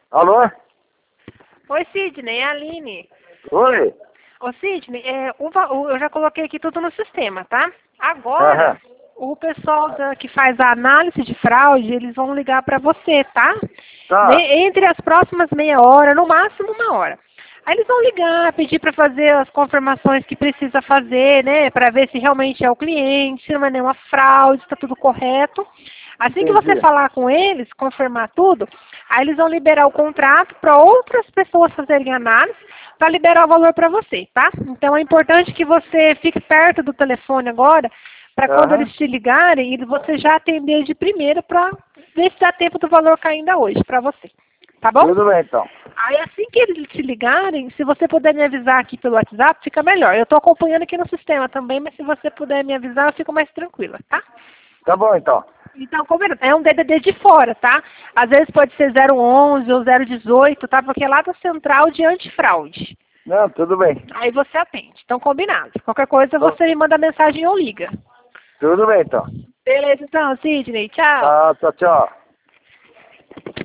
Alô? Oi, Sidney, é a Aline. Oi? Ô, Sidney, eu já coloquei aqui tudo no sistema, tá? Agora, o pessoal que faz a análise de fraude, eles vão ligar para você, tá? Tá. Entre as próximas meia hora, no máximo uma hora. Aí eles vão ligar, pedir para fazer as confirmações que precisa fazer, né? Para ver se realmente é o cliente, se não é nenhuma fraude, se está tudo correto. Assim que você Entendi. falar com eles, confirmar tudo, aí eles vão liberar o contrato para outras pessoas fazerem análise para liberar o valor para você, tá? Então é importante que você fique perto do telefone agora, para quando eles te ligarem, você já atender de primeira para ver se dá tempo do valor cair ainda hoje para você. Tá bom? Tudo bem, então. Aí assim que eles te ligarem, se você puder me avisar aqui pelo WhatsApp, fica melhor. Eu estou acompanhando aqui no sistema também, mas se você puder me avisar, eu fico mais tranquila, tá? Tá bom, então. Então, é um DDD de fora, tá? Às vezes pode ser 011 ou 018, tá? Porque é lá da central de antifraude. Não, tudo bem. Aí você atende. Então, combinado. Qualquer coisa, você me manda mensagem ou liga. Tudo bem, então. Beleza, então, Sidney. Tchau. Tá, tchau, tchau.